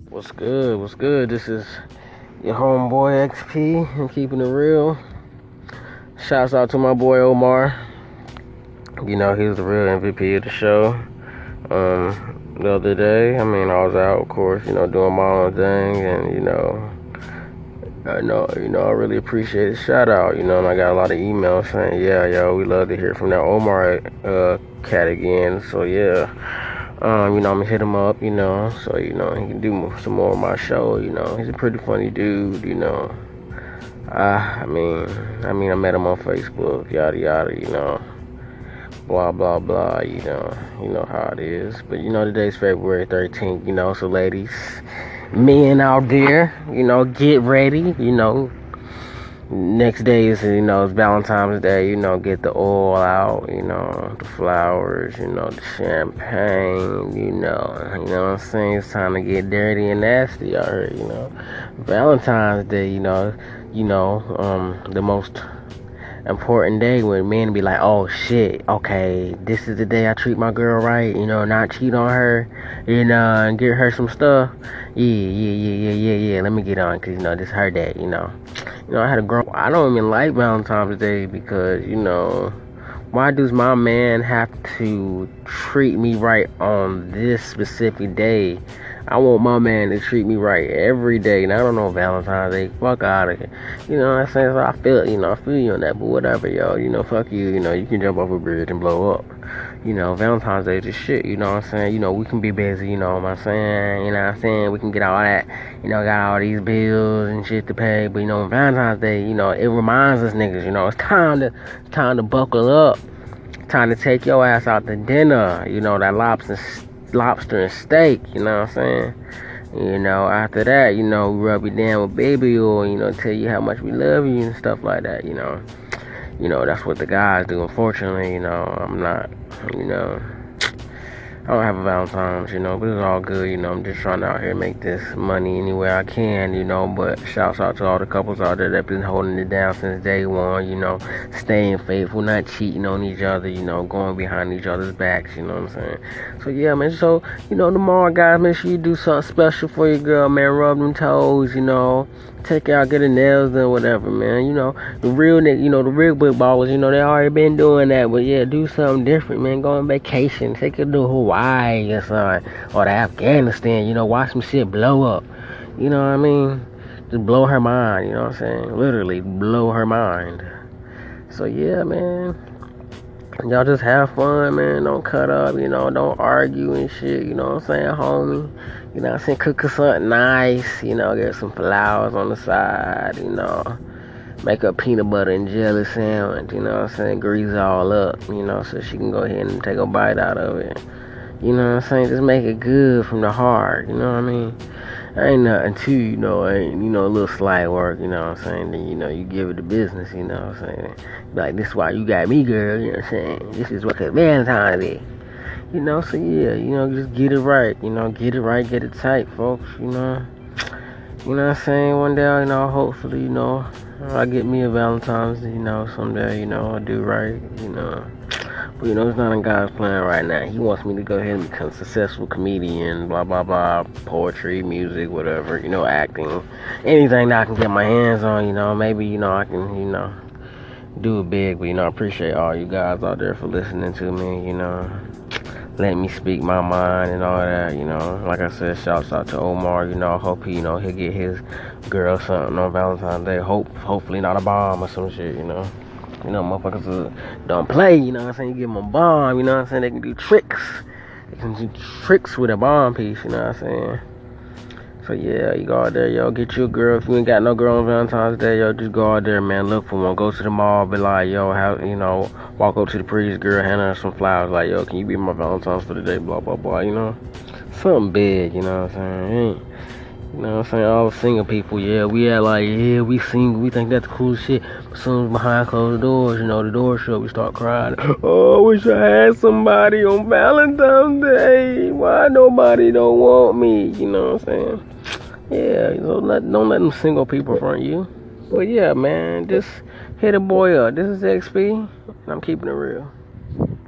What's good? What's good? This is your homeboy XP. I'm keeping it real. Shouts out to my boy Omar. You know, he was the real MVP of the show. The other day, I was out, of course, doing my own thing, and I really appreciate it. Shout out, and I got a lot of emails saying, yeah, yo, we love to hear from that Omar cat again. So yeah. I'm gonna hit him up, so he can do some more of my show. He's a pretty funny dude. I met him on Facebook, yada yada. Blah blah blah. You know how it is. But today's February 13th. So ladies, men out there, get ready. Next day is it's Valentine's Day. Get the oil out. The flowers. The champagne. What I'm saying. It's time to get dirty and nasty out here. Valentine's Day. The most important day when men be like, oh shit, okay, this is the day I treat my girl right. Not cheat on her. And get her some stuff. Yeah. Let me get on, cause this is her day. I had a girl. I don't even like Valentine's Day because, why does my man have to treat me right on this specific day? I want my man to treat me right every day. And I don't know Valentine's Day. Fuck out of here. You know what I'm saying? So I feel you on that. But whatever, yo. Fuck you. You can jump off a bridge and blow up. Valentine's Day is just shit. You know what I'm saying? We can be busy. You know what I'm saying? We can get all that. Got all these bills and shit to pay. But Valentine's Day, it reminds us niggas. It's time to buckle up. Time to take your ass out to dinner. That lobster and steak. You know what I'm saying? After that, we rub you down with baby oil. Tell you how much we love you and stuff like that. That's what the guys do. Unfortunately, I'm not. I don't have a Valentine's, but it's all good, I'm just trying to out here make this money any way I can, but shouts out to all the couples out there that been holding it down since day one, staying faithful, not cheating on each other, going behind each other's backs, you know what I'm saying? So yeah, man, so, tomorrow, guys, make sure you do something special for your girl, man, rub them toes, take her out, get her nails done, whatever, man, the real nigga, the real big ballers, they already been doing that, but yeah, do something different, man, go on vacation, take her to Hawaii or something, or to Afghanistan, watch some shit blow up, you know what I mean, just blow her mind, you know what I'm saying, literally blow her mind. So yeah, man, y'all just have fun, man, don't cut up, don't argue and shit, you know what I'm saying, homie. Cook her something nice, get some flowers on the side, make a peanut butter and jelly sandwich, grease all up, so she can go ahead and take a bite out of it. Just make it good from the heart, Ain't nothing too, a little slight work, then, you give it the business, Like, this is why you got me, girl, This is what it's Valentine's Day. So yeah, just get it right, get it tight, folks, One day, hopefully, I get me a Valentine's, someday, I do right, But, it's not in God's plan right now. He wants me to go ahead and become a successful comedian, blah, blah, blah, poetry, music, whatever, acting, anything that I can get my hands on, maybe, I can, do it big, but, I appreciate all you guys out there for listening to me, let me speak my mind and all that, Like I said, shouts out to Omar, I hope he, he'll get his girl something on Valentine's Day. Hopefully not a bomb or some shit, Motherfuckers don't play, You give them a bomb, They can do tricks. They can do tricks with a bomb piece, So yeah, you go out there, yo, get you a girl. If you ain't got no girl on Valentine's Day, yo, just go out there, man, look for one. Go to the mall, be like, yo, walk up to the prettiest girl, hand her some flowers, like, yo, can you be my Valentine's for the day, blah, blah, blah, Something big, you know what I'm saying? All the single people, yeah, we single, we think that's the cool shit. But as soon as behind closed doors, the door shut, we start crying. Oh, I wish I had somebody on Valentine's Day. Why nobody don't want me? You know what I'm saying? Yeah, don't let them single people front you. But yeah, man, just hit a boy up. This is XP, and I'm keeping it real.